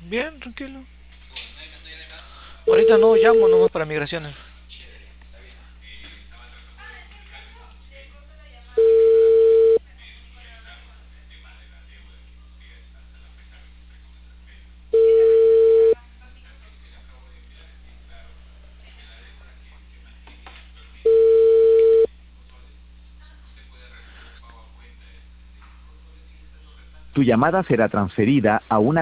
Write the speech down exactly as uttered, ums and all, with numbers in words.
Bien, tranquilo. Ahorita no llamo nomás para migraciones. Tu llamada será transferida a una